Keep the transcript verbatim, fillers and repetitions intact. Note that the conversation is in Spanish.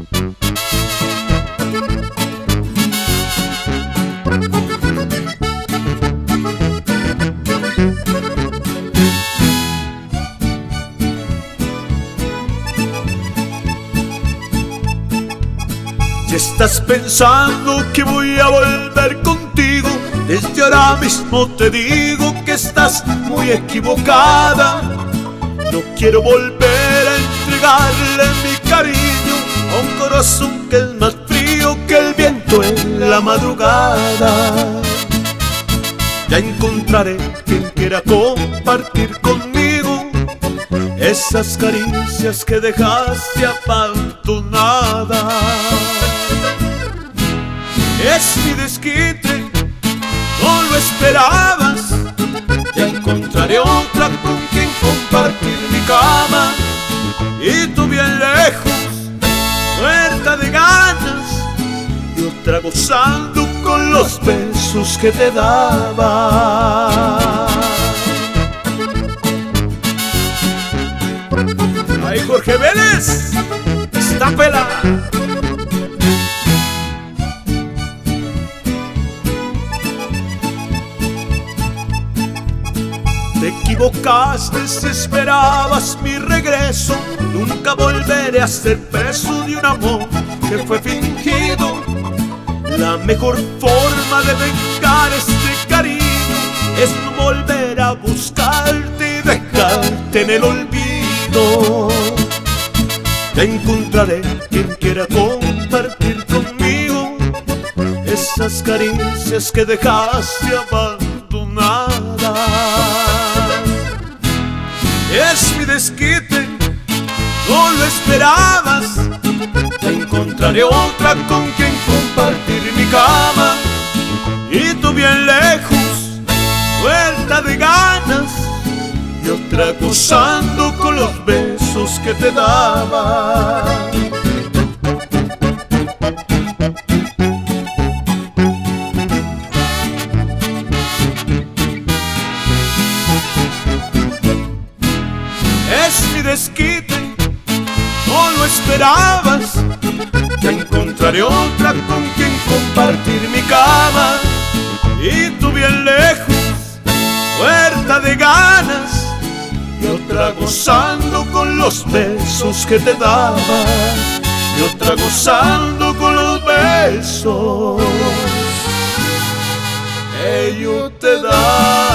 Si estás pensando que voy a volver contigo, desde ahora mismo te digo que estás muy equivocada. No quiero volver a entregarle mi cariño a un corazón que es más frío que el viento en la madrugada. Ya encontraré quien quiera compartir conmigo esas caricias que dejaste abandonadas. Es mi desquite, no lo esperabas. Ya encontraré otra con quien compartir mi cama, y tú bien lejos, muerta de ganas, y otra gozando con los besos que te daba. ¡Ay, Jorge Vélez! ¡Estápela! Te equivocaste si esperabas mi regreso. Nunca volveré a ser preso de un amor que fue fingido. La mejor forma de vengar este cariño es no volver a buscarte y dejarte en el olvido. Ya encontraré quien quiera compartir conmigo esas caricias que dejaste abandonadas. Es mi desquite, no lo esperabas. Ya encontraré otra con quien compartir mi cama, y tú bien lejos, muerta de ganas, y otra gozando con los besos que te daba. Es mi desquite, no lo esperabas. Ya encontraré otra con quien compartir mi cama, y tú bien lejos, muerta de ganas, y otra gozando con los besos que te daba, y otra gozando con los besos que yo te daba.